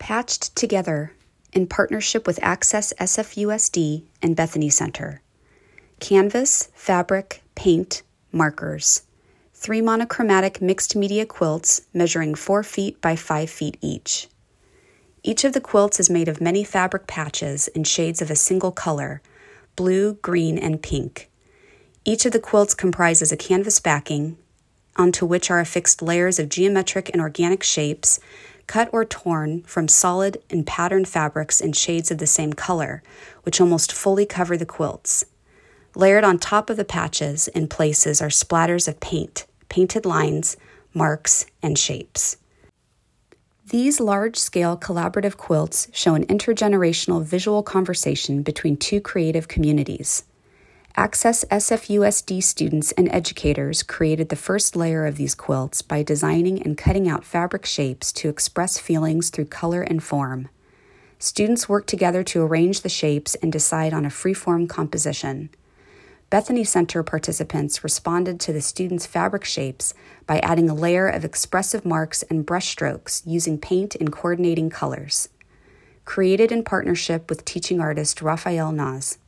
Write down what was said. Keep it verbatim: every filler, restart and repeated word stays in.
Patched together in partnership with Access S F U S D and Bethany Center. Canvas, fabric, paint, markers. Three monochromatic mixed media quilts measuring four feet by five feet each. Each of the quilts is made of many fabric patches in shades of a single color, blue, green, and pink. Each of the quilts comprises a canvas backing, onto which are affixed layers of geometric and organic shapes, cut or torn from solid and patterned fabrics in shades of the same color, which almost fully cover the quilts. Layered on top of the patches in places are splatters of paint, painted lines, marks, and shapes. These large-scale collaborative quilts show an intergenerational visual conversation between two creative communities. Access S F U S D students and educators created the first layer of these quilts by designing and cutting out fabric shapes to express feelings through color and form. Students worked together to arrange the shapes and decide on a free-form composition. Bethany Center participants responded to the students' fabric shapes by adding a layer of expressive marks and brushstrokes using paint in coordinating colors. Created in partnership with teaching artist Raphael Naz.